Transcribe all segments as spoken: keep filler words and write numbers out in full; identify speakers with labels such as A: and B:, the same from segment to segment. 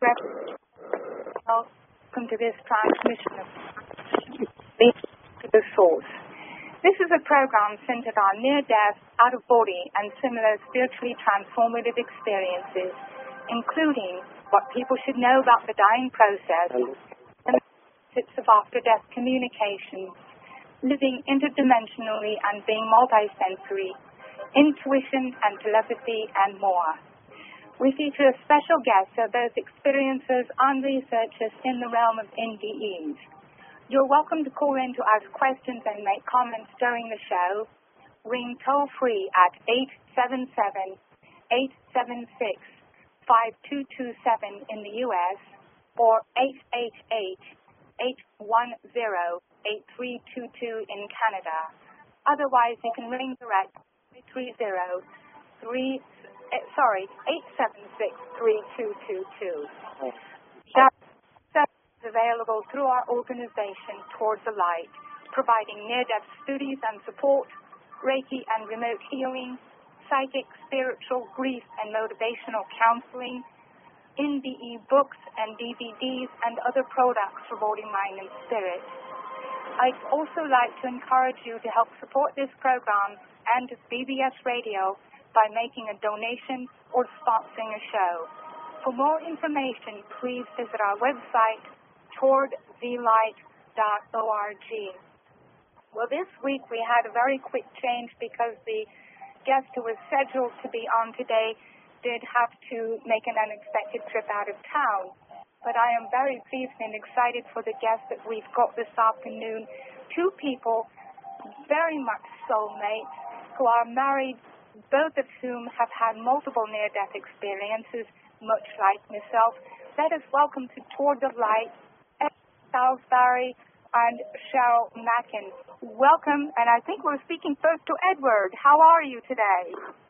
A: Welcome to this transmission of to the source. This is a program centered on near-death, out-of-body, and similar spiritually transformative experiences, including what people should know about the dying process and the benefits of after-death communication, living interdimensionally and being multisensory, intuition and telepathy, and more. We feature special guests who are both experiencers and researchers in the realm of N D Es. You're welcome to call in to ask questions and make comments during the show. Ring toll-free at eight seven seven, eight seven six, five two two seven in the U S or eight eight eight, eight one zero, eight three two two in Canada. Otherwise, you can ring direct three zero three sorry eight seven six, three two two two. That is available through our organization Towards the Light, providing near-death studies and support, Reiki and remote healing, psychic, spiritual, grief, and motivational counseling, N D E books and D V Ds, and other products for body, mind, and spirit. I'd also like to encourage you to help support this program and B B S Radio by making a donation or sponsoring a show. For more information, please visit our website, toward the light dot org. Well, this week we had a very quick change because the guest who was scheduled to be on today did have to make an unexpected trip out of town. But I am very pleased and excited for the guest that we've got this afternoon. Two people, very much soulmates, who are married, both of whom have had multiple near-death experiences, much like myself. Let us welcome to Toward the Light, Ed Salisbury and Cheryl Mackin. Welcome, and I think we're speaking first to Edward. How are you today?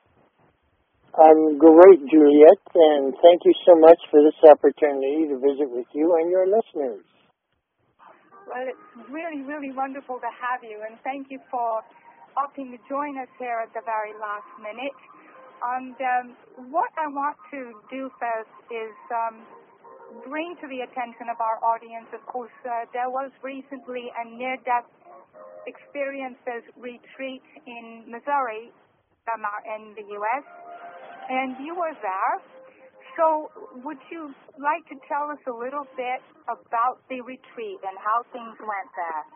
B: I'm great, Juliet, and thank you so much for this opportunity to visit with you and your listeners.
A: Well, it's really, really wonderful to have you, and thank you for opting to join us here at the very last minute. And um, what I want to do first is um, bring to the attention of our audience, of course, uh, there was recently a near-death experiences retreat in Missouri, um, in the U S, and you were there. So would you like to tell us a little bit about the retreat and how things went there?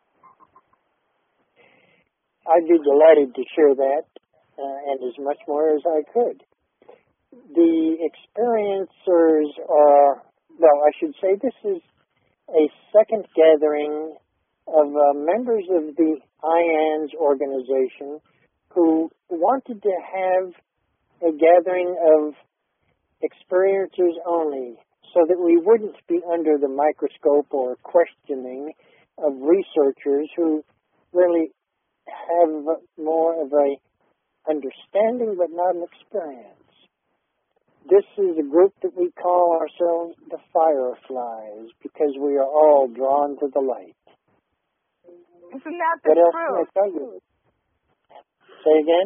B: I'd be delighted to share that uh, and as much more as I could. The experiencers are, well, I should say this is a second gathering of uh, members of the I A N S organization who wanted to have a gathering of experiencers only so that we wouldn't be under the microscope or questioning of researchers who really have more of a understanding but not an experience. This is a group that we call ourselves the Fireflies because we are all drawn to the light.
A: Isn't that the
B: what else
A: truth?
B: Can I tell you? Say again?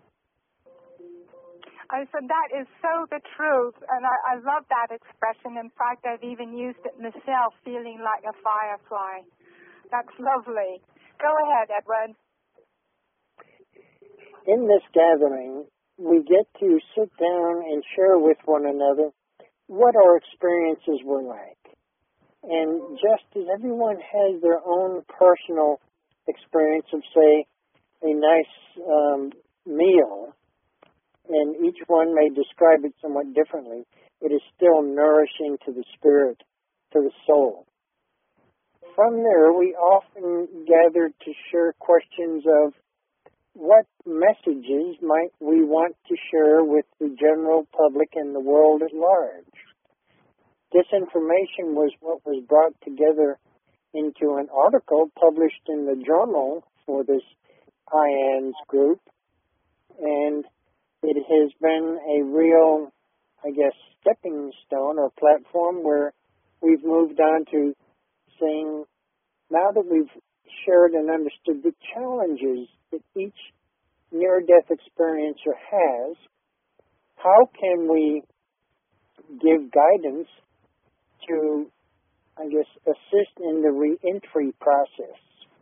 A: I said that is so the truth, and I, I love that expression. In fact, I've even used it myself, feeling like a firefly. That's lovely. Go ahead, Edward.
B: In this gathering, we get to sit down and share with one another what our experiences were like. And just as everyone has their own personal experience of, say, a nice um, meal, and each one may describe it somewhat differently, it is still nourishing to the spirit, to the soul. From there, we often gather to share questions of what messages might we want to share with the general public and the world at large. This information was what was brought together into an article published in the journal for this I A N S group, and it has been a real, I guess, stepping stone or platform where we've moved on to saying, now that we've shared and understood the challenges that each near-death experiencer has, how can we give guidance to, I guess, assist in the reentry process.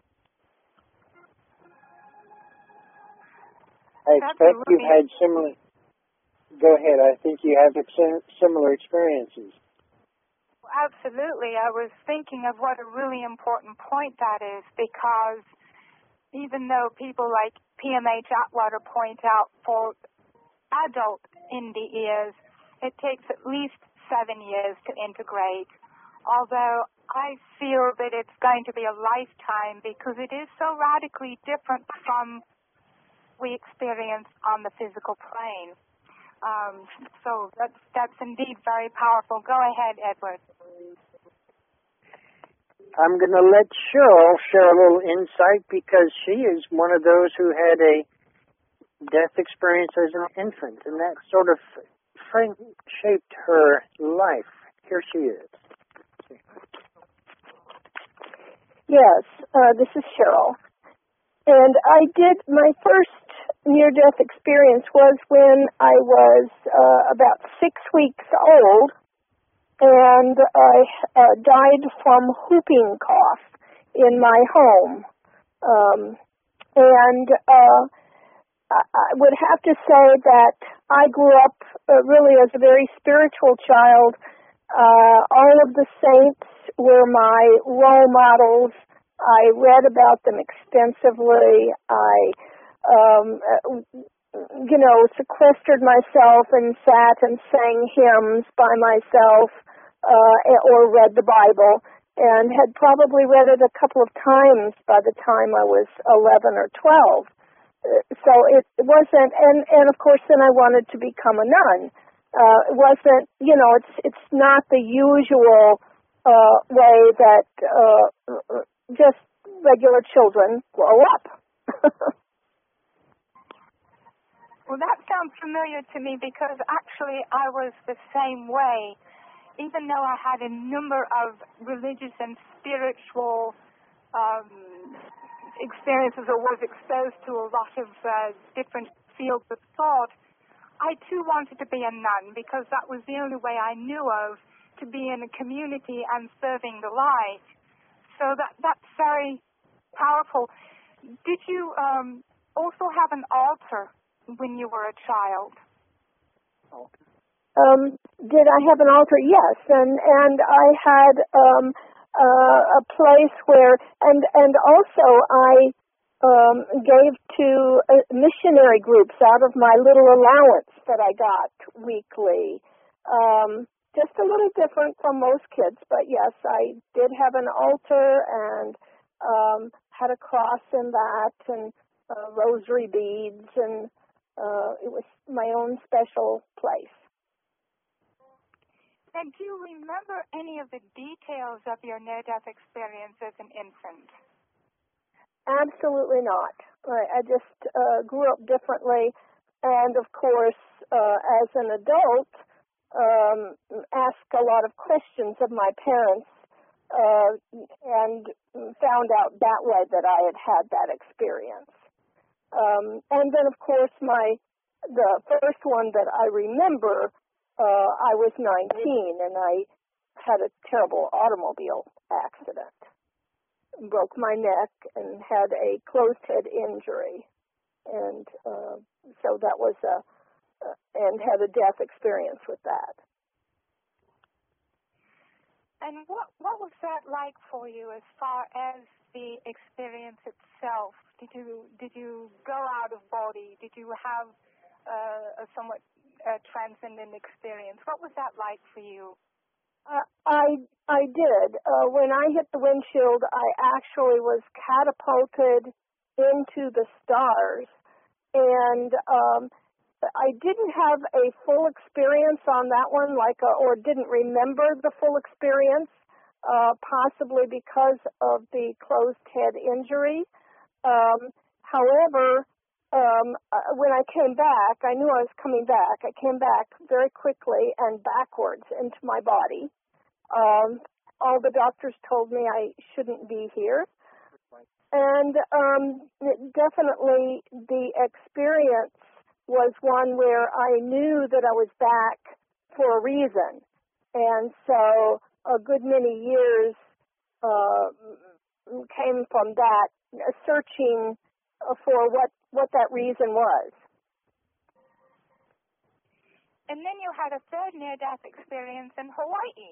B: I expect
A: Absolutely.
B: you've had similar. Go ahead. I think you have similar experiences.
A: Absolutely. I was thinking of what a really important point that is, because even though people like P M H Atwater point out for adult indie ears, it takes at least seven years to integrate, although I feel that it's going to be a lifetime because it is so radically different from we experience on the physical plane. Um, so that's, that's indeed very powerful. Go ahead, Edward.
B: I'm going to let Cheryl share a little insight because she is one of those who had a death experience as an infant, and that sort of shaped her life. Here she is.
C: Yes, uh, this is Cheryl. And I did, my first near-death experience was when I was uh, about six weeks old, and I uh, died from whooping cough in my home. Um, and uh, I would have to say that I grew up uh, really as a very spiritual child. Uh, all of the saints were my role models. I read about them extensively. I, um, you know, sequestered myself and sat and sang hymns by myself uh, or read the Bible, and had probably read it a couple of times by the time I was eleven or twelve. So it wasn't, and, and of course then I wanted to become a nun. Uh, it wasn't, you know, it's it's not the usual uh, way that uh, just regular children grow up.
A: Well, that sounds familiar to me because actually I was the same way. Even though I had a number of religious and spiritual um, experiences or was exposed to a lot of uh, different fields of thought, I too wanted to be a nun because that was the only way I knew of to be in a community and serving the light. So that that's very powerful. Did you um, also have an altar when you were a child?
C: Um, did I have an altar? Yes, and and I had um, uh, a place where, and and also I um, gave to uh, missionary groups out of my little allowance that I got weekly. Um, just a little different from most kids, but yes, I did have an altar and um, had a cross in that and uh, rosary beads, and uh, it was my own special place.
A: And do you remember any of the details of your near-death experience as an infant?
C: Absolutely not. I, I just uh, grew up differently, and of course, uh, as an adult, um, asked a lot of questions of my parents, uh, and found out that way that I had had that experience. Um, and then, of course, my the first one that I remember. Uh, I was nineteen, and I had a terrible automobile accident. Broke my neck and had a closed head injury, and uh, so that was a, uh, and had a death experience with that.
A: And what what was that like for you as far as the experience itself? Did you did you go out of body? Did you have uh, a somewhat uh, transcendent experience? What was that like for you?
C: Uh, I I did. Uh, when I hit the windshield, I actually was catapulted into the stars, and um, I didn't have a full experience on that one, like a, or didn't remember the full experience, uh, possibly because of the closed head injury. Um, however, um, uh, when I came back, I knew I was coming back. I came back very quickly and backwards into my body. Um, all the doctors told me I shouldn't be here. And um, definitely the experience was one where I knew that I was back for a reason. And so a good many years uh, came from that, searching for what, what that reason was.
A: And then you had a third near-death experience in Hawaii.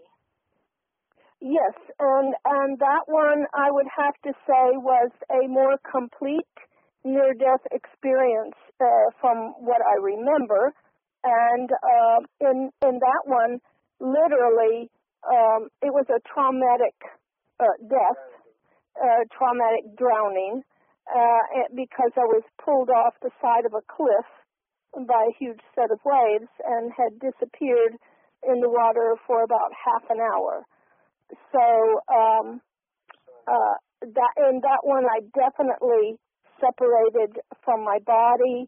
C: Yes, and, and that one I would have to say was a more complete near-death experience uh, from what I remember. And uh, in, in that one, literally, um, it was a traumatic uh, death, uh, traumatic drowning, uh, because I was pulled off the side of a cliff by a huge set of waves and had disappeared in the water for about half an hour. So um, uh, that in that one, I definitely separated from my body.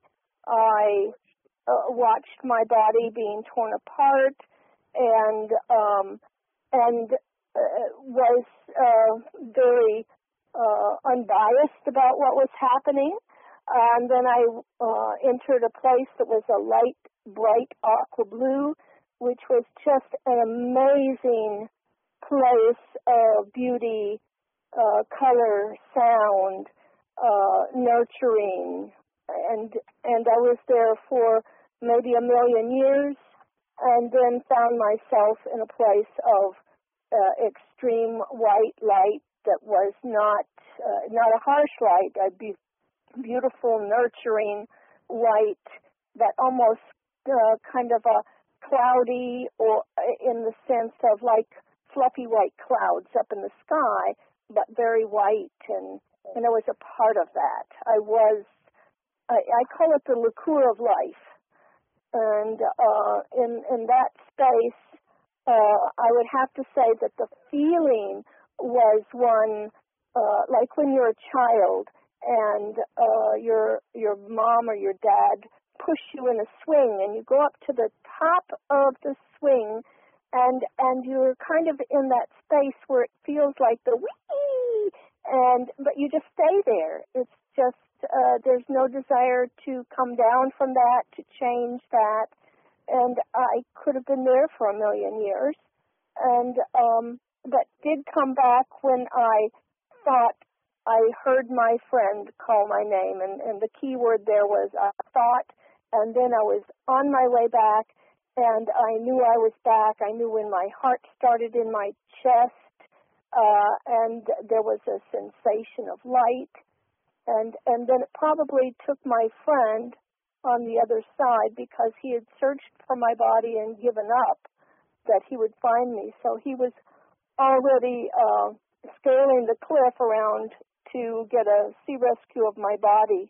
C: I uh, watched my body being torn apart, and um, and uh, was uh, very uh, unbiased about what was happening. And then I uh, entered a place that was a light, bright aqua blue, which was just an amazing place of beauty, uh, color, sound, uh, nurturing, and and I was there for maybe a million years, and then found myself in a place of uh, extreme white light that was not uh, not a harsh light, a be- beautiful, nurturing light that almost uh, kind of a cloudy, or in the sense of like fluffy white clouds up in the sky, but very white, and, and I was a part of that. I was, I, I call it the liqueur of life. And uh, in, in that space, uh, I would have to say that the feeling was one, uh, like when you're a child and uh, your, your mom or your dad push you in a swing, and you go up to the top of the swing, and and you're kind of in that space where it feels like the whee, and but you just stay there. It's just uh, there's no desire to come down from that, to change that, and I could have been there for a million years, and um, but did come back when I thought I heard my friend call my name, and, and the key word there was I thought. And then I was on my way back, and I knew I was back. I knew when my heart started in my chest, uh, and there was a sensation of light. And, and then it probably took my friend on the other side, because he had searched for my body and given up, that he would find me. So he was already uh, scaling the cliff around to get a sea rescue of my body.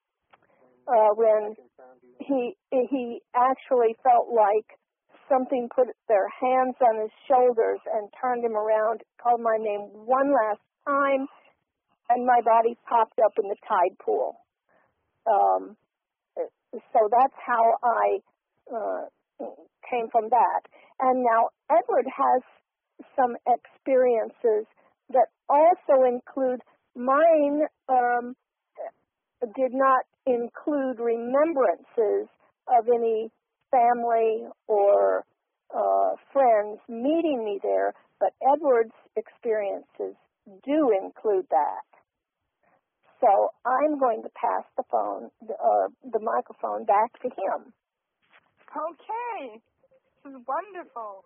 C: Uh, when he he actually felt like something put their hands on his shoulders and turned him around, called my name one last time, and my body popped up in the tide pool. Um, so that's how I uh, came from that. And now Edward has some experiences that also include mine. Um, did not include remembrances of any family or uh, friends meeting me there, but Edward's experiences do include that. So I'm going to pass the phone, uh, the microphone back to him.
A: Okay. This is wonderful.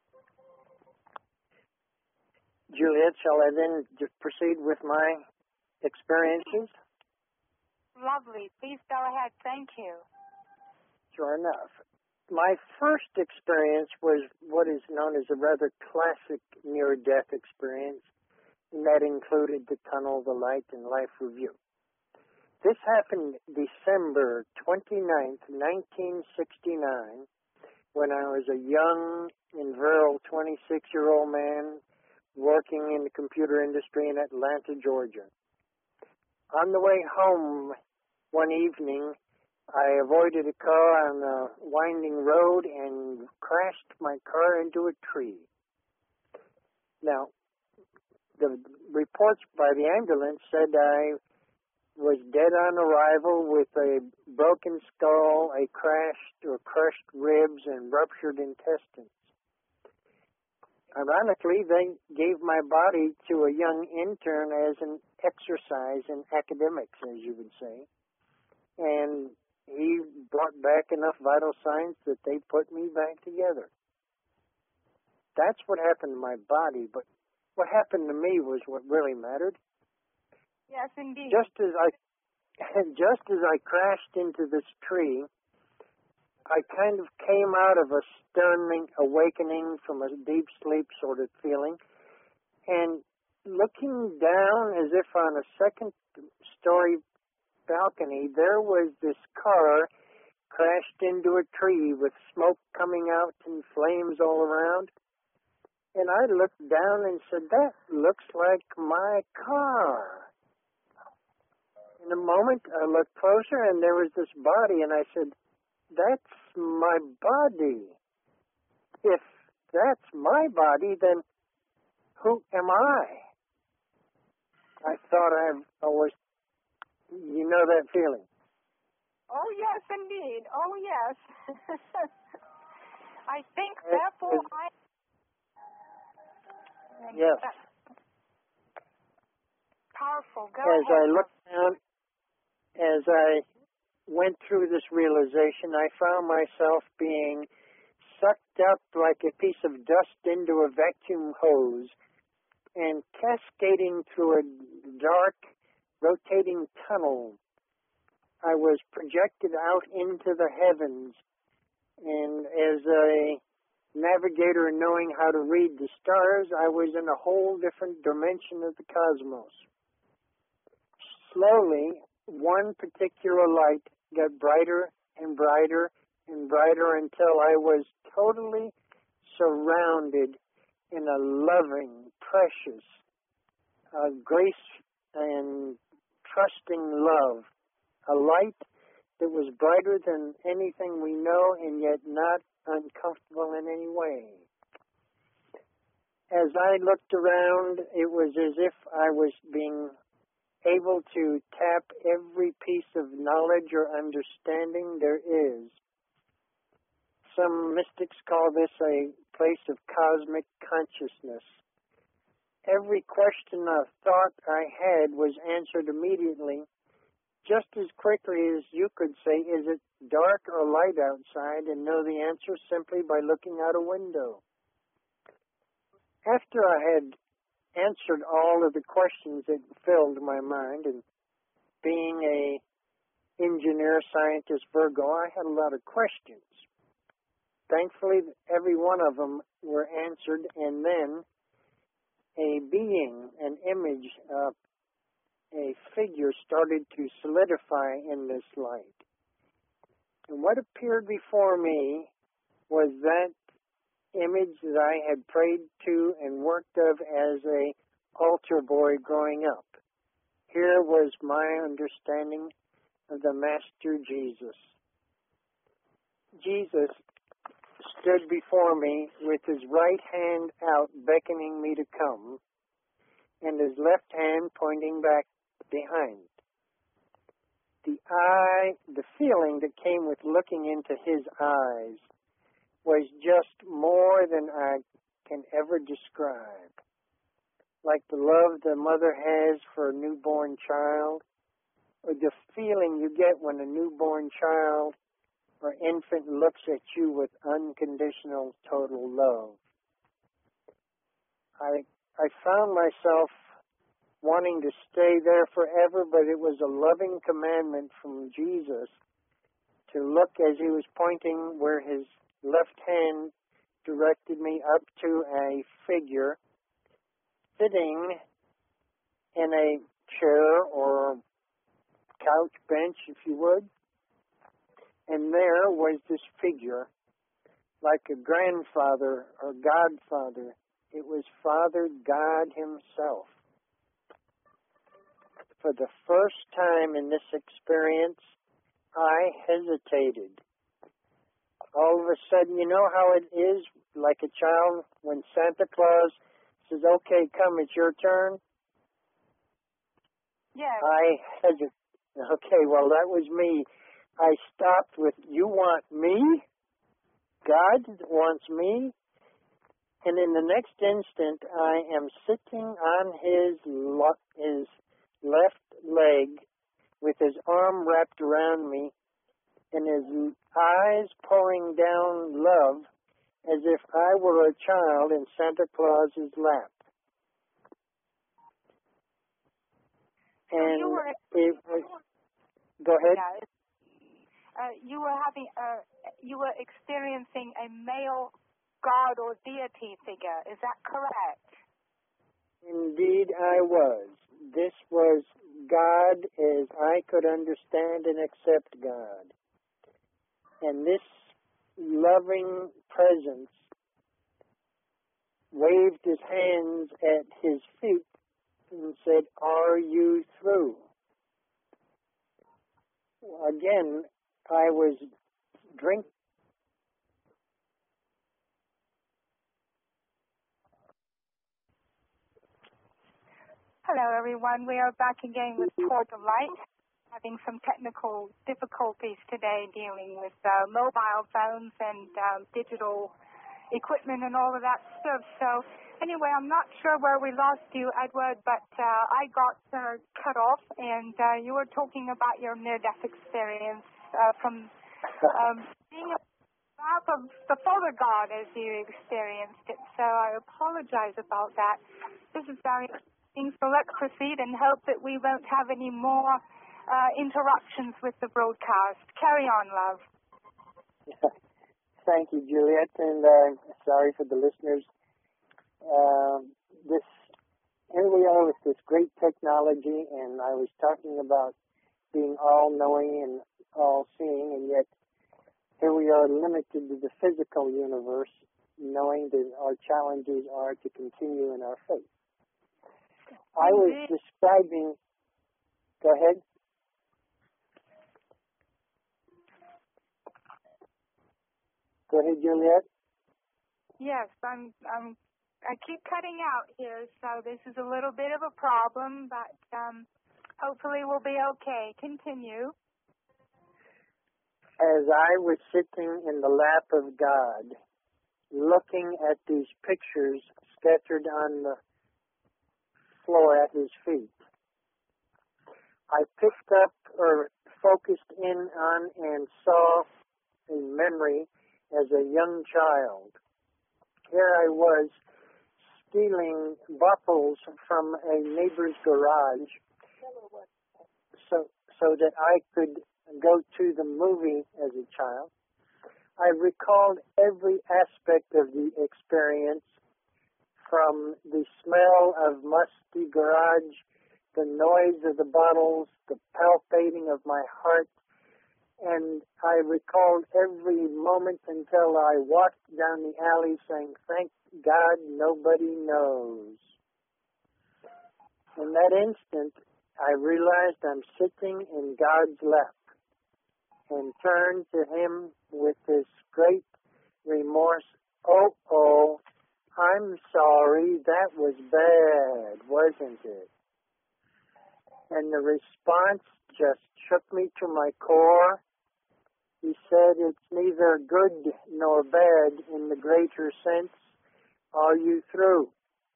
B: Juliet, shall I then just proceed with my experiences?
A: Lovely. Please go ahead. Thank you.
B: Sure enough. My first experience was what is known as a rather classic near-death experience, and that included the tunnel, the light, and life review. This happened December twenty-ninth, nineteen sixty-nine, when I was a young and virile twenty-six-year-old man working in the computer industry in Atlanta, Georgia. On the way home one evening, I avoided a car on a winding road and crashed my car into a tree. Now, the reports by the ambulance said I was dead on arrival with a broken skull, a crashed or crushed ribs, and ruptured intestines. ironically, they gave my body to a young intern as an exercise in academics, as you would say. And he brought back enough vital signs that they put me back together. That's what happened to my body, but what happened to me was what really mattered.
A: Yes, indeed.
B: Just as I, just as I crashed into this tree, I kind of came out of a stunning awakening from a deep sleep sort of feeling, and looking down as if on a second story balcony, there was this car crashed into a tree with smoke coming out and flames all around. And I looked down and said, that looks like my car. In a moment, I looked closer, and there was this body, and I said, that's my body. If that's my body, then who am I? I thought I was, you know that feeling.
A: Oh, yes, indeed. Oh, yes. I think, therefore, I...
B: Yes.
A: Powerful. Go
B: as
A: ahead.
B: I looked down, as I went through this realization, I found myself being sucked up like a piece of dust into a vacuum hose and cascading through a dark, rotating tunnel. I was projected out into the heavens, and as a navigator knowing how to read the stars, I was in a whole different dimension of the cosmos. Slowly, one particular light got brighter and brighter and brighter until I was totally surrounded in a loving, precious, uh, grace and trusting love. A light that was brighter than anything we know and yet not uncomfortable in any way. As I looked around, it was as if I was being able to tap every piece of knowledge or understanding there is. Some mystics call this a place of cosmic consciousness. Every question or thought I had was answered immediately, just as quickly as you could say, is it dark or light outside, and know the answer simply by looking out a window. After I had answered all of the questions that filled my mind, and being a engineer, scientist, Virgo, I had a lot of questions. Thankfully, every one of them were answered, and then a being, an image, uh, a figure started to solidify in this light. And what appeared before me was that image that I had prayed to and worked of as a altar boy growing up. Here was my understanding of the Master Jesus. Jesus stood before me with his right hand out beckoning me to come, and his left hand pointing back behind. The eye, the feeling that came with looking into his eyes was just more than I can ever describe. Like the love the mother has for a newborn child, or the feeling you get when a newborn child or infant looks at you with unconditional total love. I I found myself wanting to stay there forever, but it was a loving commandment from Jesus to look as he was pointing where his left hand directed me up to a figure sitting in a chair or couch bench, if you would. And there was this figure, like a grandfather or godfather. It was Father God himself. For the first time in this experience, I hesitated. All of a sudden, you know how it is, like a child, when Santa Claus says, okay, come, it's your turn?
A: Yes.
B: I hesitated. Okay, well, that was me. I stopped with, you want me? God wants me? And in the next instant, I am sitting on his, lo- his left leg with his arm wrapped around me and his eyes pouring down love as if I were a child in Santa Claus's lap. And
A: you were,
B: it was, go ahead.
A: yeah, uh, you were having, uh, you were experiencing a male God or deity figure. Is that correct?
B: Indeed, I was. This was God as I could understand and accept God. And this loving presence waved his hands at his feet and said, "Are you through?" Again, I was drinking.
A: Hello, everyone. We are back again with Toward the Light, having some technical difficulties today dealing with uh, mobile phones and um, digital equipment and all of that stuff. So anyway, I'm not sure where we lost you, Edward, but uh, I got uh, cut off, and uh, you were talking about your near-death experience uh, from um, being a part of the Father God as you experienced it. So I apologize about that. This is very interesting, so let's proceed and hope that we won't have any more uh, interruptions with the broadcast. Carry on, love.
B: Thank you, Juliet, and uh, sorry for the listeners. Um, this here we are with this great technology, and I was talking about being all-knowing and all-seeing, and yet here we are limited to the physical universe, knowing that our challenges are to continue in our faith. I was describing. Go ahead. Go ahead, Juliet.
A: Yes, I'm. I'm. I keep cutting out here, so this is a little bit of a problem, but um, hopefully we'll be okay. Continue.
B: As I was sitting in the lap of God, looking at these pictures scattered on the floor at his feet, I picked up or focused in on and saw a memory as a young child. Here I was stealing bottles from a neighbor's garage so so that I could go to the movie as a child. I recalled every aspect of the experience, from the smell of musty garage, the noise of the bottles, the palpating of my heart, and I recalled every moment until I walked down the alley saying, "Thank God nobody knows." In that instant, I realized I'm sitting in God's lap and turned to him with this great remorse. "Oh, oh, I'm sorry, that was bad, wasn't it?" And the response just shook me to my core. He said, "It's neither good nor bad in the greater sense. Are you through?"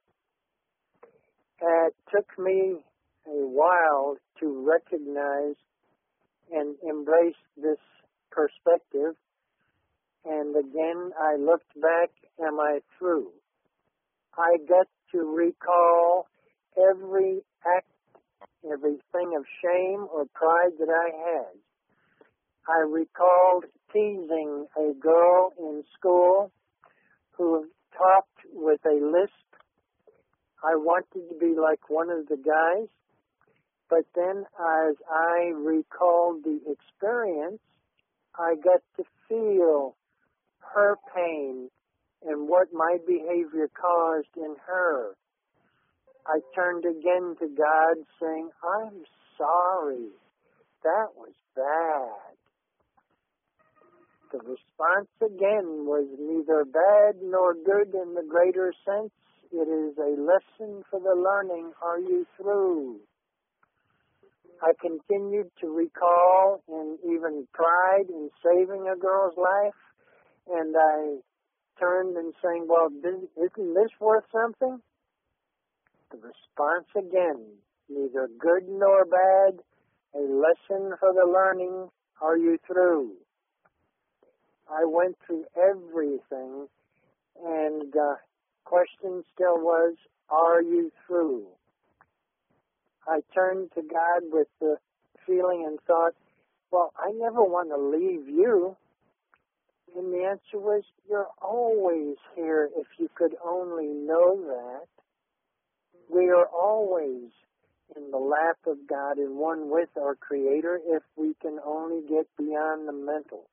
B: It took me a while to recognize and embrace this perspective. And again, I looked back, am I through? I got to recall every act, everything of shame or pride that I had. I recalled teasing a girl in school who talked with a lisp. I wanted to be like one of the guys, but then as I recalled the experience, I got to feel her pain and what my behavior caused in her. I turned again to God saying, "I'm sorry. That was bad." The response again was neither bad nor good in the greater sense. It is a lesson for the learning. Are you through? I continued to recall and even pride in saving a girl's life, and I turned and saying, well, isn't this worth something? The response again, neither good nor bad, a lesson for the learning, are you through? I went through everything, and the uh, question still was, are you through? I turned to God with the feeling and thought, well, I never want to leave you. And the answer was, you're always here if you could only know that. We are always in the lap of God and one with our Creator if we can only get beyond the mental.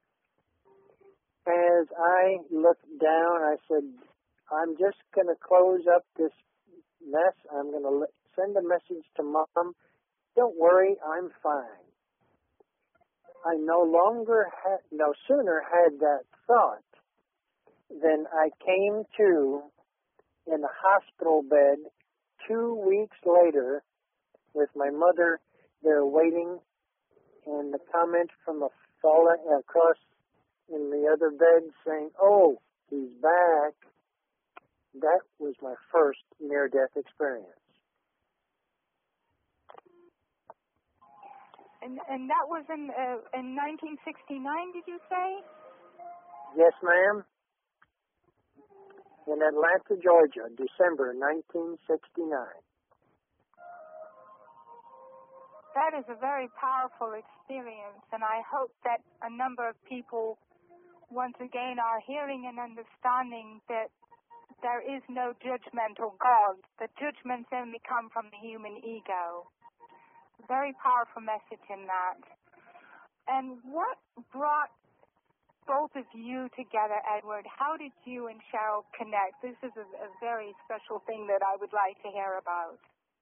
B: As I looked down, I said, I'm just going to close up this mess. I'm going to send a message to Mom. Don't worry, I'm fine. I no longer had, no sooner had that thought than I came to in a hospital bed two weeks later with my mother there waiting, and the comment from a fella across in the other bed saying, oh, he's back. That was my first near-death experience.
A: And and that was in uh, in nineteen sixty-nine, did you say?
B: Yes, ma'am. In Atlanta, Georgia, December nineteen sixty-nine.
A: That is a very powerful experience, and I hope that a number of people once again are hearing and understanding that there is no judgmental God. The judgments only come from the human ego. Very powerful message in that. And what brought both of you together, Edward? How did you and Cheryl connect? This is a, a very special thing that I would like to hear about.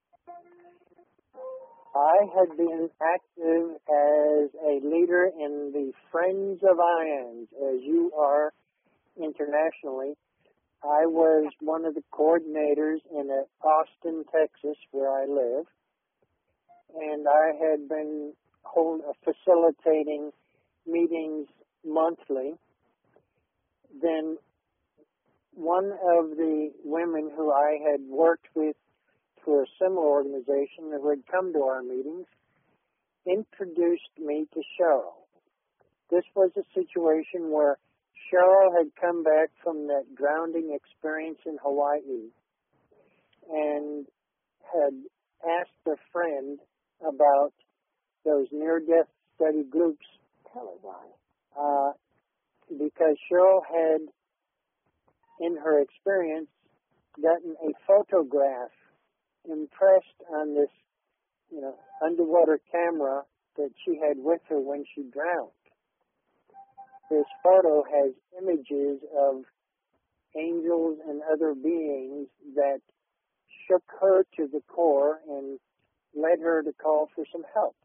B: I had been active as a leader in the Friends of Ions, as you are internationally. I was one of the coordinators in Austin, Texas, where I live, and I had been hold, uh, facilitating meetings monthly. Then one of the women who I had worked with for a similar organization that would come to our meetings introduced me to Cheryl. This was a situation where Cheryl had come back from that grounding experience in Hawaii and had asked a friend about those near-death study groups. Tell her why. Uh, because Cheryl had, in her experience, gotten a photograph impressed on this, you know, underwater camera that she had with her when she drowned. This photo has images of angels and other beings that shook her to the core and led her to call for some help.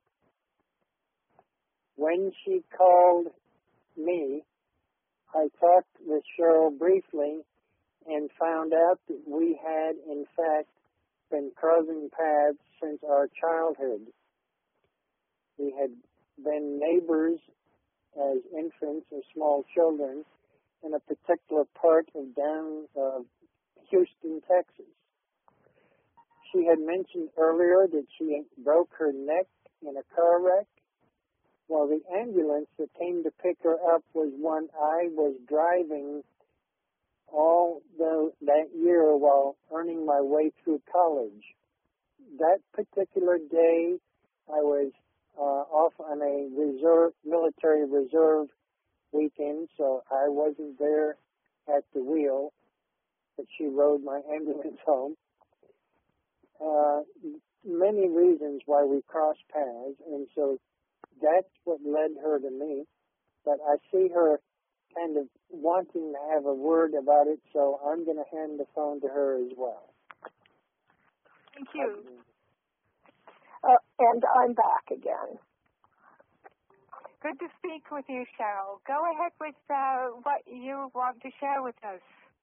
B: When she called me, I talked with Cheryl briefly and found out that we had, in fact, been crossing paths since our childhood. We had been neighbors as infants or small children in a particular part of down uh, Houston, Texas. She had mentioned earlier that she broke her neck in a car wreck. Well, the ambulance that came to pick her up was one I was driving all the, that year while earning my way through college. That particular day, I was uh, off on a reserve, military reserve weekend, so I wasn't there at the wheel, but she rode my ambulance home. Uh, many reasons why we crossed paths, and so that's what led her to me. But I see her kind of wanting to have a word about it, so I'm going to hand the phone to her as well.
A: Thank you.
C: Uh, and I'm back again.
A: Good to speak with you, Cheryl. Go ahead with uh, what you want to share with us.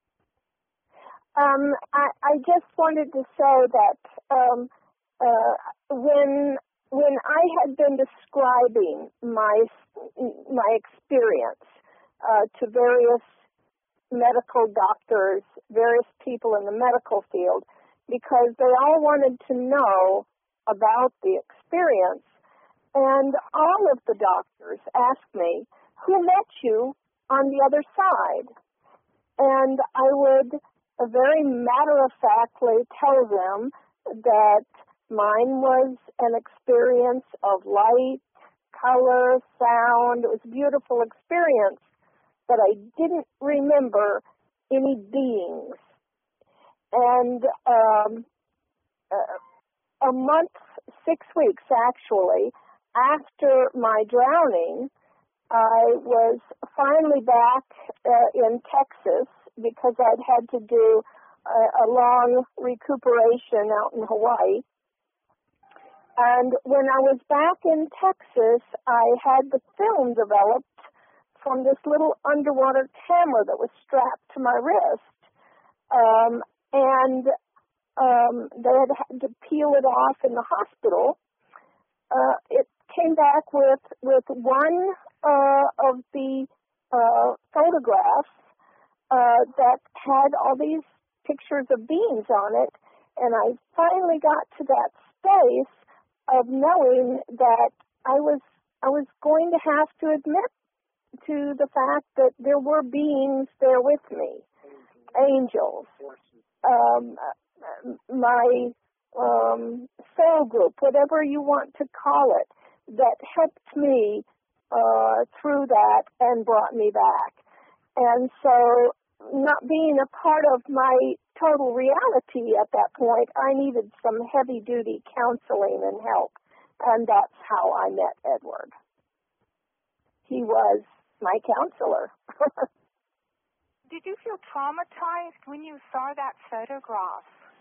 C: Um, I, I just wanted to say that um, uh, when when I had been describing my my experience uh, to various medical doctors, various people in the medical field, because they all wanted to know about the experience. And all of the doctors asked me, who met you on the other side? And I would very matter-of-factly tell them that mine was an experience of light, color, sound. It was a beautiful experience, but I didn't remember any beings. And um, a month, six weeks actually, after my drowning, I was finally back uh, in Texas because I'd had to do a, a long recuperation out in Hawaii. And when I was back in Texas, I had the film developed from this little underwater camera that was strapped to my wrist. Um, and um, they had had to peel it off in the hospital. Uh, it came back with, with one uh, of the uh, photographs uh, that had all these pictures of beings on it. And I finally got to that space of knowing that I was I was going to have to admit to the fact that there were beings there with me, angels, um, my um, soul group, whatever you want to call it, that helped me uh, through that and brought me back. And so, not being a part of my total reality at that point, I needed some heavy-duty counseling and help, and that's how I met Edward. He was my counselor.
A: Did you feel traumatized when you saw that photograph?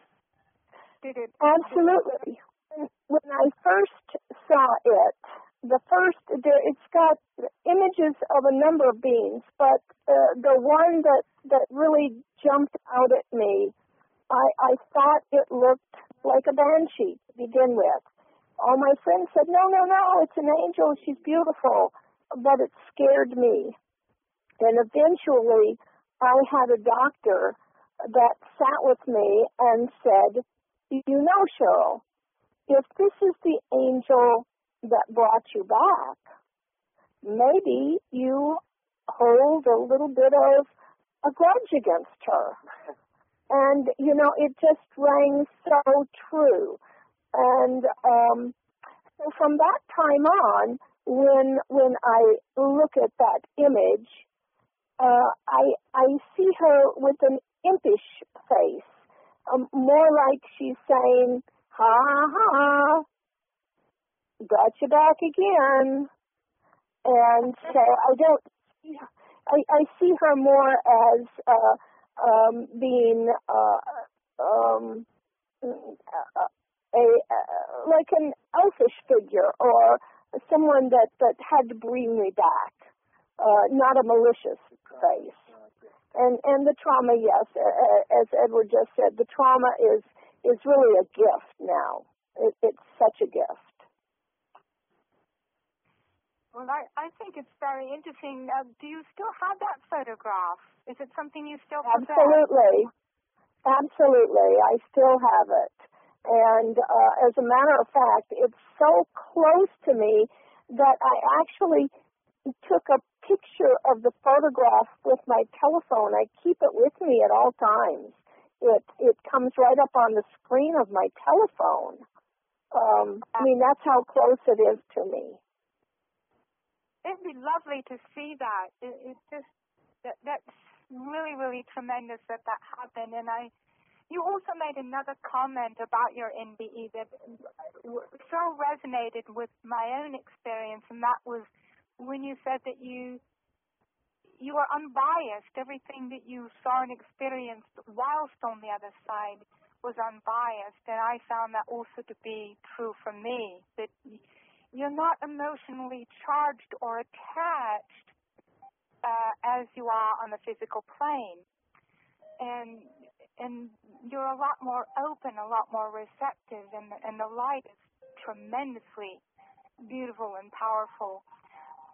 A: Did it?
C: Absolutely. When I first saw it, the first, there, it's got images of a number of beings, but uh, the one that, that really jumped out at me, I, I thought it looked like a banshee to begin with. All my friends said, no, no, no, it's an angel, she's beautiful, but it scared me. And eventually, I had a doctor that sat with me and said, you know, Cheryl, if this is the angel that brought you back, maybe you hold a little bit of a grudge against her. And, you know, it just rang so true. And um, so from that time on, when when I look at that image, uh, I I see her with an impish face, um, more like she's saying, ha ha, got you back again. And so I don't, I, I see her more as uh, um, being uh, um, a, a uh, like an elfish figure or someone that, that had to bring me back, uh, not a malicious face. And and the trauma, yes, as Edward just said, the trauma is is really a gift now. It, it's such a gift.
A: Well, I, I think it's very interesting. Uh, do you still have that photograph? Is it something you still possess?
C: Absolutely. Absolutely. I still have it. And uh, as a matter of fact, it's so close to me that I actually took a picture of the photograph with my telephone. I keep it with me at all times. It it comes right up on the screen of my telephone. Um, I mean, that's how close it is to me.
A: It'd be lovely to see that. It, it just that that's really, really tremendous that that happened. And I, you also made another comment about your N B E that so resonated with my own experience, and that was when you said that you you were unbiased. Everything that you saw and experienced whilst on the other side was unbiased, and I found that also to be true for me. That you're not emotionally charged or attached uh, as you are on the physical plane. And and you're a lot more open, a lot more receptive, and, and the light is tremendously beautiful and powerful.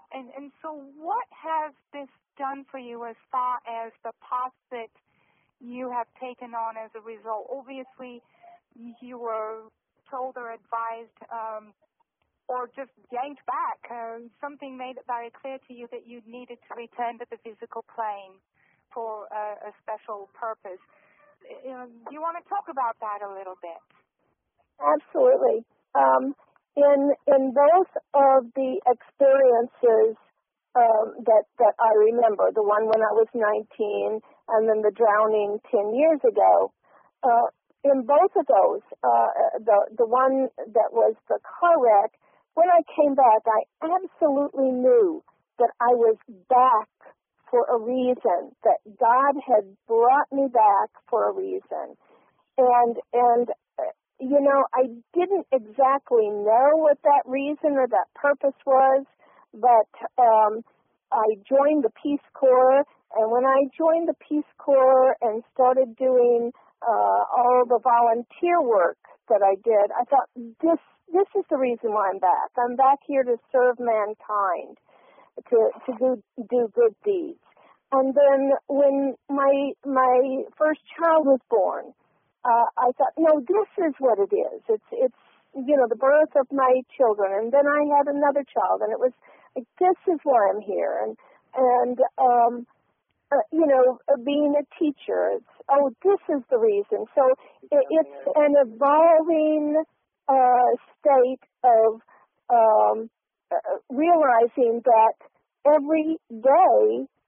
A: And and so what has this done for you as far as the path that you have taken on as a result? Obviously, you were told or advised um, or just yanked back. Uh, something made it very clear to you that you needed to return to the physical plane for a, a special purpose. Uh, do you want to talk about that a little bit?
C: Absolutely. Um, in in both of the experiences um, that that I remember, the one when I was nineteen and then the drowning ten years ago, uh, in both of those, uh, the the one that was the car wreck, when I came back, I absolutely knew that I was back for a reason, that God had brought me back for a reason, and and. Uh, You know, I didn't exactly know what that reason or that purpose was, but um, I joined the Peace Corps, and when I joined the Peace Corps and started doing uh, all the volunteer work that I did, I thought, this this is the reason why I'm back. I'm back here to serve mankind, to to do do good deeds. And then when my my first child was born, Uh, I thought, no, this is what it is. It's, it's, you know, the birth of my children. And then I had another child, and it was like, this is why I'm here. And, and, um, uh, you know, uh, being a teacher, it's, oh, this is the reason. So it, it's an evolving, uh, state of, um, uh, realizing that every day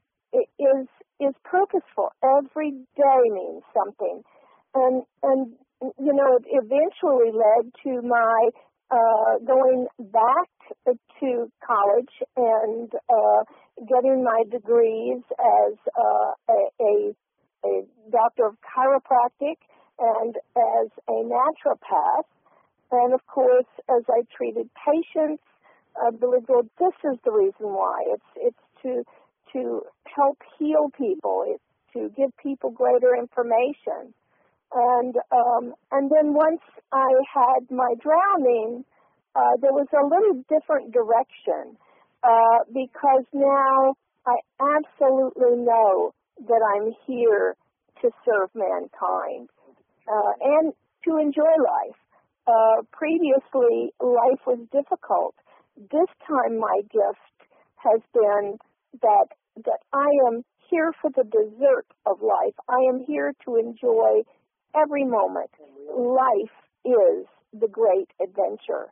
C: is, is purposeful. Every day means something. And, and you know, it eventually led to my uh, going back to college and uh, getting my degrees as uh, a, a, a doctor of chiropractic and as a naturopath. And, of course, as I treated patients, I believed, well, this is the reason why. It's, it's to, to help heal people. It's to give people greater information. And um, and then once I had my drowning, uh, there was a little different direction uh, because now I absolutely know that I'm here to serve mankind uh, and to enjoy life. Uh, previously, life was difficult. This time, my gift has been that that I am here for the dessert of life. I am here to enjoy every moment. Life is the great adventure.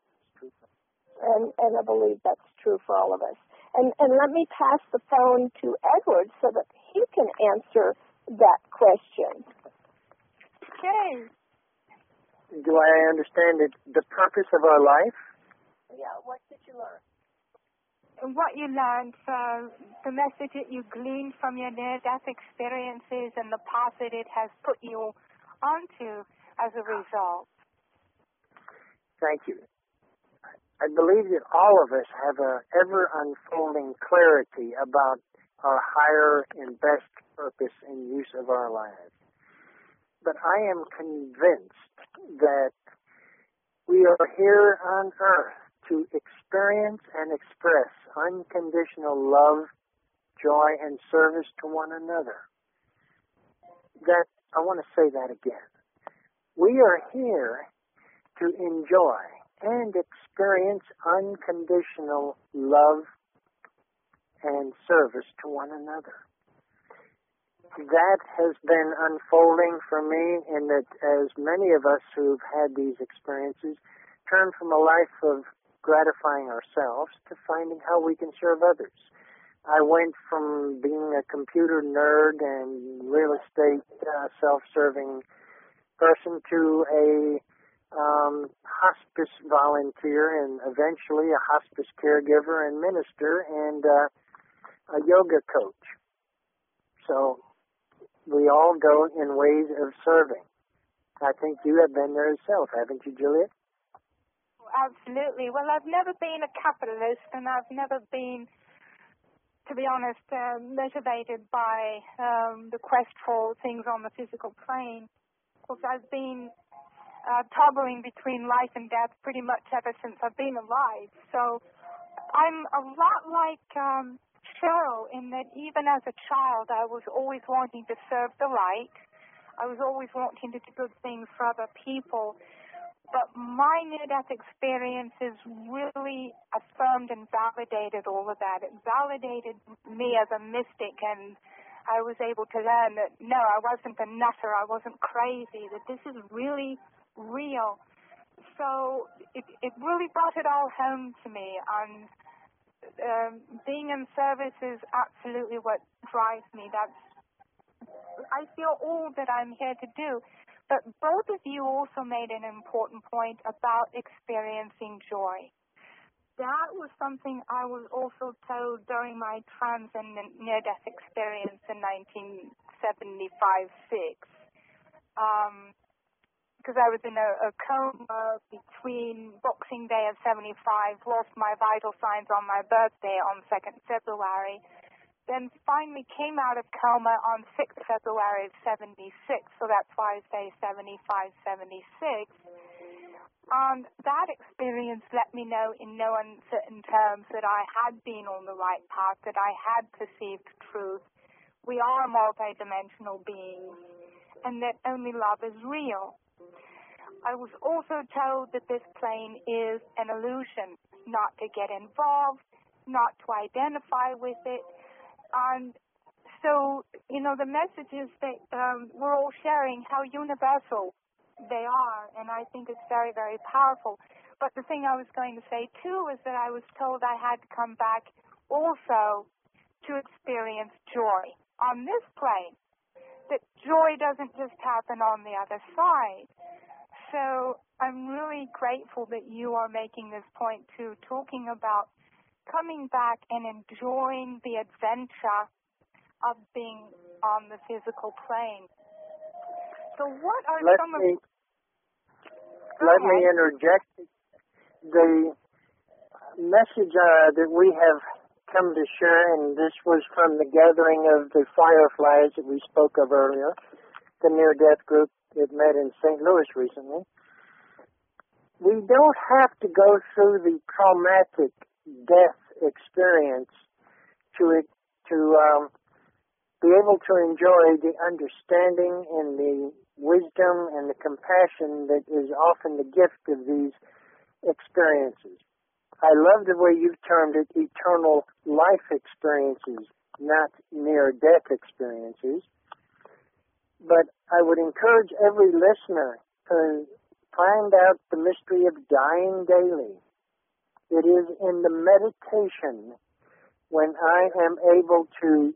C: And and I believe that's true for all of us. And and let me pass the phone to Edward so that he can answer that question.
A: Okay.
B: Do I understand it? The purpose of our life?
C: Yeah, what did you learn?
A: What you learned, uh, the message that you gleaned from your near-death experiences and the path that it has put you onto as a result.
B: Thank you. I believe that all of us have a ever-unfolding clarity about our higher and best purpose and use of our lives. But I am convinced that we are here on earth to experience and express unconditional love, joy, and service to one another. That I want to say that again. We are here to enjoy and experience unconditional love and service to one another. That has been unfolding for me in that as many of us who've had these experiences turn from a life of gratifying ourselves to finding how we can serve others. I went from being a computer nerd and real estate uh, self-serving person to a um, hospice volunteer and eventually a hospice caregiver and minister and uh, a yoga coach. So we all go in ways of serving. I think you have been there yourself, haven't you, Juliet?
A: Absolutely. Well, I've never been a capitalist, and I've never been, to be honest, uh, motivated by um, the quest for things on the physical plane. Of course, I've been uh, toggling between life and death pretty much ever since I've been alive. So I'm a lot like um, Cheryl in that even as a child, I was always wanting to serve the light. I was always wanting to do good things for other people. But my near-death experiences really affirmed and validated all of that. It validated me as a mystic, and I was able to learn that, no, I wasn't a nutter, I wasn't crazy, that this is really real. So it, it really brought it all home to me. And um, being in service is absolutely what drives me. That's I feel all that I'm here to do. But both of you also made an important point about experiencing joy. That was something I was also told during my transcendent near-death experience in nineteen seventy-five six. Um, because I was in a, a coma between Boxing Day of seventy-five, lost my vital signs on my birthday on second February, then finally came out of coma on sixth February of seventy-six, so that's why I say seventy-five seventy-six. And that experience let me know in no uncertain terms that I had been on the right path, that I had perceived truth. We are multidimensional beings, and that only love is real. I was also told that this plane is an illusion, not to get involved, not to identify with it. And so, you know, the messages that um, we're all sharing, how universal they are, and I think it's very, very powerful. But the thing I was going to say, too, is that I was told I had to come back also to experience joy on this plane, that joy doesn't just happen on the other side. So I'm really grateful that you are making this point, too, talking about coming back and enjoying the adventure of being on the physical plane. So what are
B: let
A: some
B: me,
A: of...
B: Let me interject. The message uh, that we have come to share, and this was from the gathering of the Fireflies that we spoke of earlier, the near-death group that met in Saint Louis recently. We don't have to go through the traumatic death experience to to um, be able to enjoy the understanding and the wisdom and the compassion that is often the gift of these experiences. I love the way you've termed it eternal life experiences, not near-death experiences. But I would encourage every listener to find out the mystery of dying daily. It is in the meditation when I am able to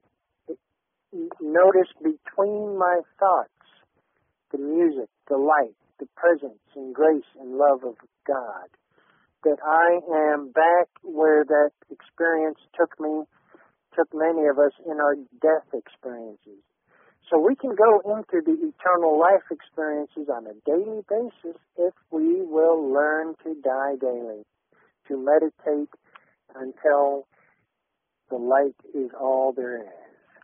B: notice between my thoughts the music, the light, the presence and grace and love of God, that I am back where that experience took me, took many of us in our death experiences. So we can go into the eternal life experiences on a daily basis if we will learn to die daily, to meditate until the light is all there is.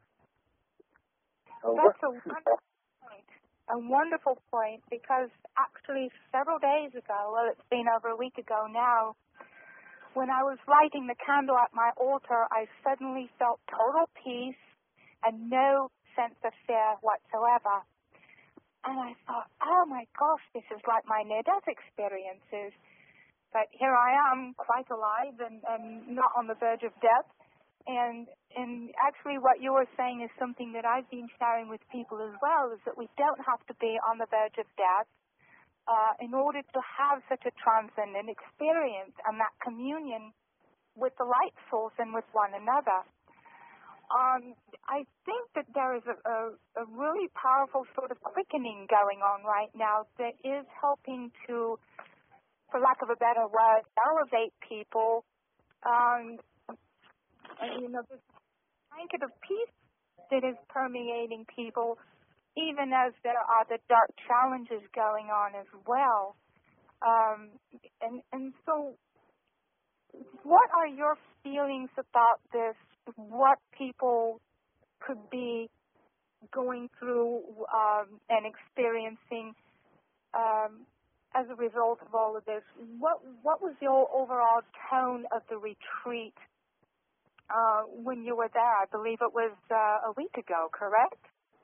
B: Over.
A: That's a wonderful point. A wonderful point, because actually several days ago, well, it's been over a week ago now, when I was lighting the candle at my altar, I suddenly felt total peace and no sense of fear whatsoever. And I thought, oh my gosh, this is like my near-death experiences. But here I am, quite alive and, and not on the verge of death. And and actually what you were saying is something that I've been sharing with people as well, is that we don't have to be on the verge of death uh, in order to have such a transcendent experience and that communion with the light source and with one another. Um, I think that there is a, a, a really powerful sort of quickening going on right now that is helping to, for lack of a better word, elevate people. Um, and, you know, this blanket of peace that is permeating people, even as there are the dark challenges going on as well. Um, and, and so what are your feelings about this? What people could be going through um, and experiencing um, as a result of all of this, what what was the overall tone of the retreat uh, when you were there? I believe it was uh, a week ago, correct?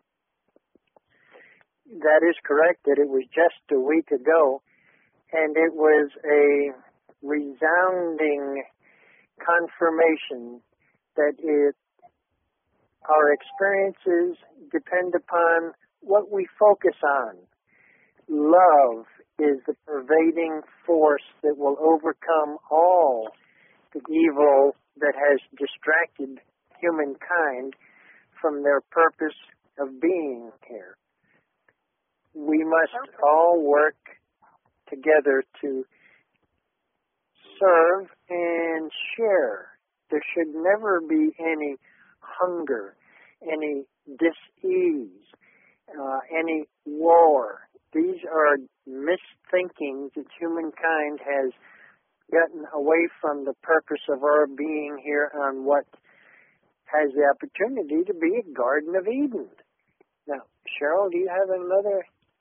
B: That is correct, that it was just a week ago, and it was a resounding confirmation that it, our experiences depend upon what we focus on. Love is the pervading force that will overcome all the evil that has distracted humankind from their purpose of being here. We must all work together to serve and share. There should never be any hunger, any dis-ease, uh, any war. These are misthinkings that humankind has gotten away from the purpose of our being here on what has the opportunity to be a Garden of Eden. Now, Cheryl, do you have another?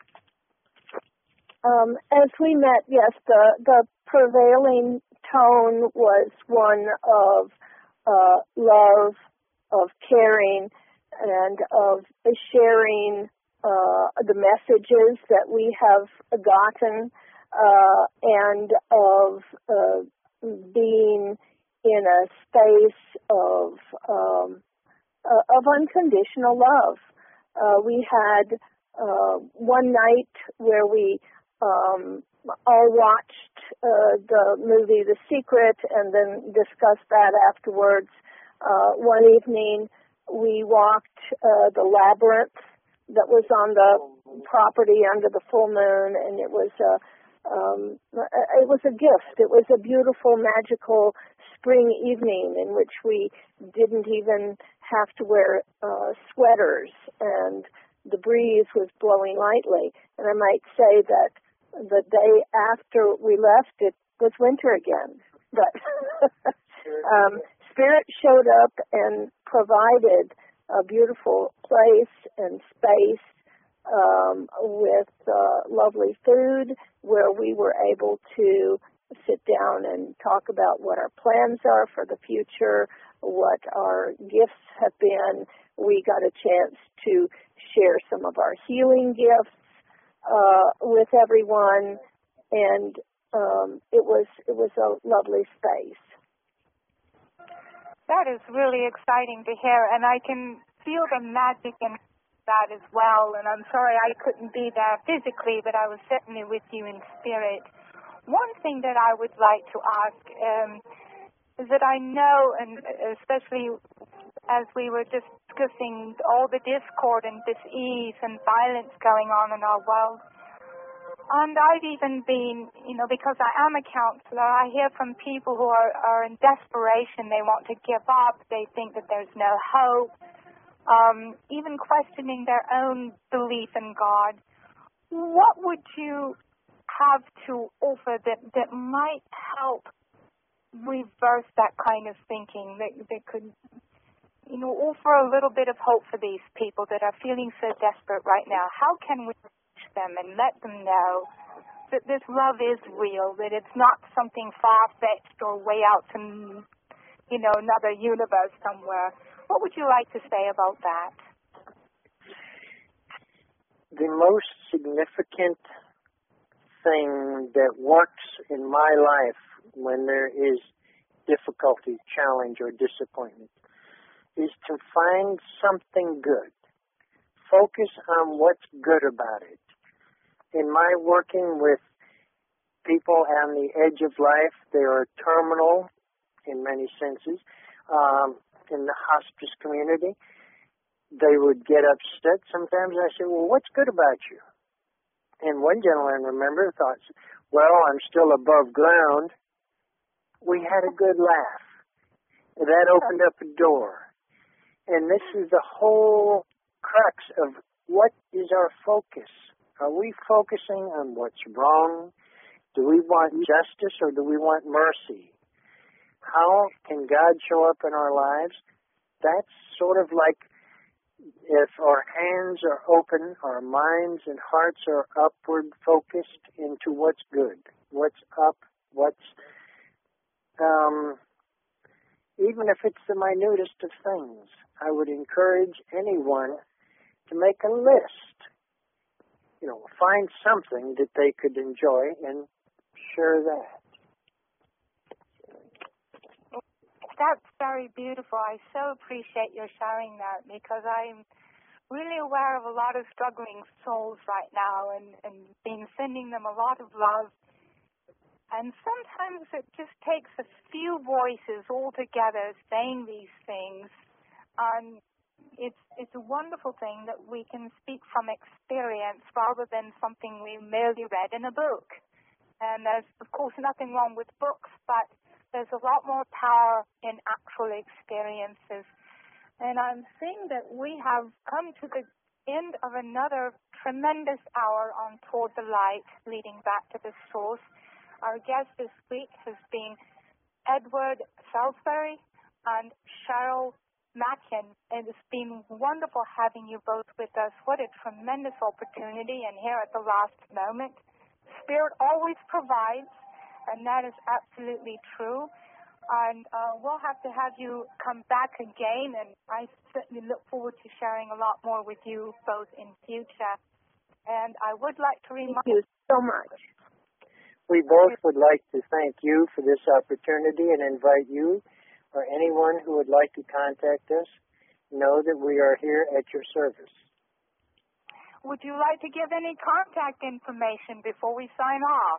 C: Um, as we met, yes, the, the prevailing tone was one of uh, love, of caring, and of sharing uh, the messages that we have gotten, uh, and of uh, being in a space of um, uh, of unconditional love. Uh, we had uh, one night where we um, all watched uh, the movie The Secret and then discussed that afterwards. Uh, one evening we walked uh, the labyrinth that was on the property under the full moon, and it was a um, it was a gift. It was a beautiful, magical spring evening in which we didn't even have to wear uh, sweaters, and the breeze was blowing lightly. And I might say that the day after we left, it was winter again. But um, Spirit showed up and provided a beautiful place and space um, with uh, lovely food where we were able to sit down and talk about what our plans are for the future, what our gifts have been. We got a chance to share some of our healing gifts uh, with everyone, and um, it was it was a lovely space.
A: That is really exciting to hear, and I can feel the magic in that as well. And I'm sorry I couldn't be there physically, but I was certainly with you in spirit. One thing that I would like to ask um, is that I know, and especially as we were discussing all the discord and dis-ease and violence going on in our world, and I've even been, you know, because I am a counselor, I hear from people who are, are in desperation. They want to give up. They think that there's no hope, um, even questioning their own belief in God. What would you have to offer that, that might help reverse that kind of thinking, that, that could, you know, offer a little bit of hope for these people that are feeling so desperate right now? How can we them and let them know that this love is real, that it's not something far-fetched or way out in, you know, another universe somewhere? What would you like to say about that?
B: The most significant thing that works in my life when there is difficulty, challenge, or disappointment is to find something good. Focus on what's good about it. In my working with people on the edge of life, they are terminal in many senses. Um, in the hospice community, they would get upset. Sometimes I say, well, what's good about you? And one gentleman, remember, thought, well, I'm still above ground. We had a good laugh. That opened up a door. And this is the whole crux of what is our focus. Are we focusing on what's wrong? Do we want justice or do we want mercy? How can God show up in our lives? That's sort of like if our hands are open, our minds and hearts are upward focused into what's good, what's up, what's, um, even if it's the minutest of things, I would encourage anyone to make a list. You know, find something that they could enjoy and share that.
A: That's very beautiful. I so appreciate your sharing that, because I'm really aware of a lot of struggling souls right now, and, and been sending them a lot of love. And sometimes it just takes a few voices all together saying these things. Um, it's, it's a wonderful thing that we can speak from experience rather than something we merely read in a book. And there's, of course, nothing wrong with books, but there's a lot more power in actual experiences. And I'm seeing that we have come to the end of another tremendous hour on Toward the Light, leading back to the source. Our guest this week has been Edward Salisbury and Cheryl Mackin. And it's been wonderful having you both with us. What a tremendous opportunity, and here at the last moment. Spirit always provides, and that is absolutely true. And uh, we'll have to have you come back again, and I certainly look forward to sharing a lot more with you both in future. And I would like to remind
C: you so much.
B: We both would like to thank you for this opportunity and invite you or anyone who would like to contact us, know that we are here at your service.
A: Would you like to give any contact information before we sign off?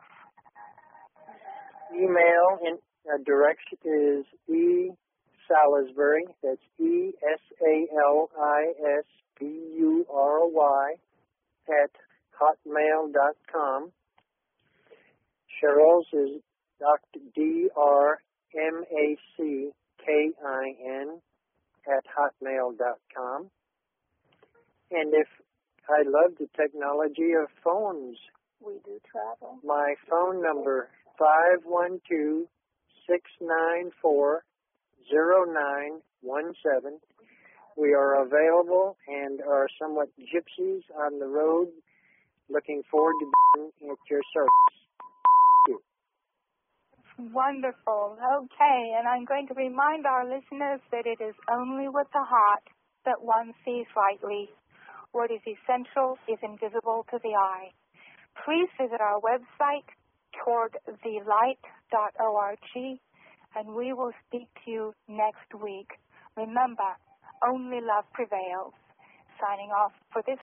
B: Email in uh, direction is E Salisbury. That's E S A L I S B U R Y at hotmail dot com. Cheryl's is Doctor D R M A C K I N at hotmail dot com. And if I love the technology of phones.
C: We do travel.
B: My phone number, five one two, six nine four, zero nine one seven. We are available and are somewhat gypsies on the road, looking forward to being at your service. Thank you.
A: Wonderful. Okay, and I'm going to remind our listeners that it is only with the heart that one sees rightly. What is essential is invisible to the eye. Please visit our website, toward the light dot org, and we will speak to you next week. Remember, only love prevails. Signing off for this